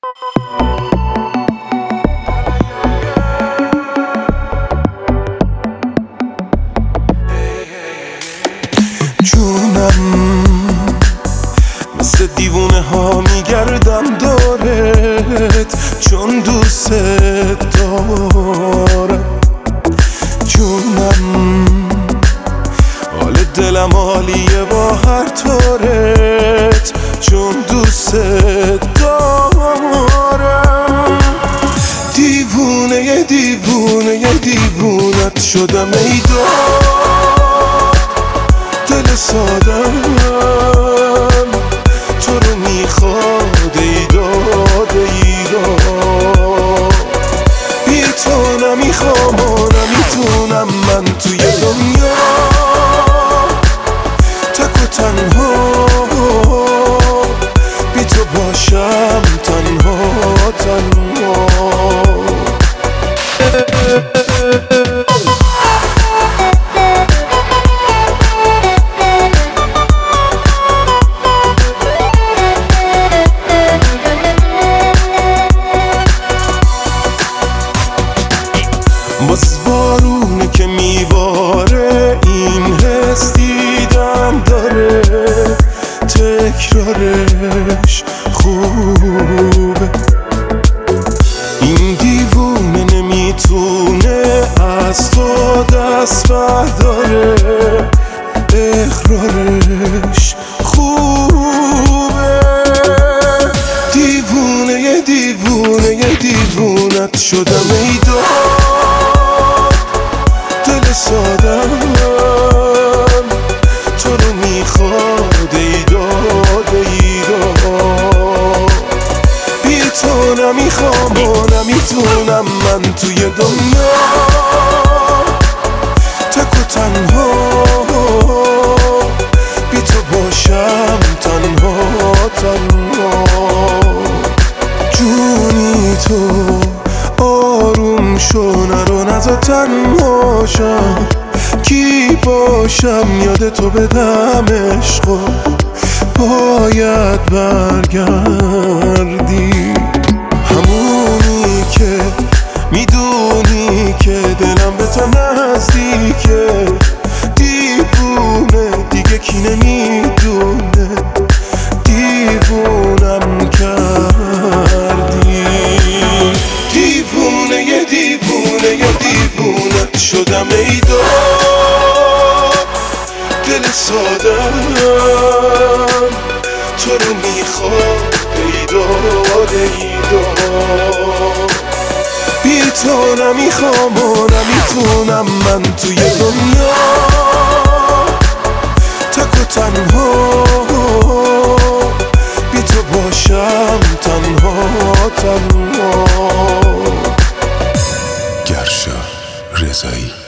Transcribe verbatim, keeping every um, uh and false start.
جونم مثل دیوونه ها میگردم دارت، چون دوست دارم. جونم حال دلم عالیه با هر طورت، چون دوست دارم. دیوونه دیوونه دیوونت شدم ای دار، دل سادم تو رو میخواد ای داد ای داد. بی تو نمیخوام و نمیتونم من توی دنیا تک و تنها، بی تو باشم تنها تنها. باز بارونه که میباره، این حس دیدم داره، تکرارش خوبه. این دیوونه نمیتونه از تو دست برداره، اقرارش خوبه. دیوونه دیوونه دیوونت شدم ای دار، دل سادم تو رو میخواد ای داد ای داد. بی تو نمیخوام و نمیتونم من توی دنیا تک و تنها، بی تو باشم تنها تنها. جونی تو آروم شو، نرو نزا تنها شم، کی باشم یاد تو بدم عشقو، باید برگردی. همونی که میدونی که دلم به تو نزدیکه، دیوونه دیگه کی نمیدونه، دیوونم کردی. دیوونه یه دیوونه یه دیوونت شدم ای دار، دل سادم تو رو میخواد ای داد ای داد. بی تو نمیخوام و نمیتونم من توی دنیا تک و تنها، بی تو باشم تنها تنها. گرشا رضایی.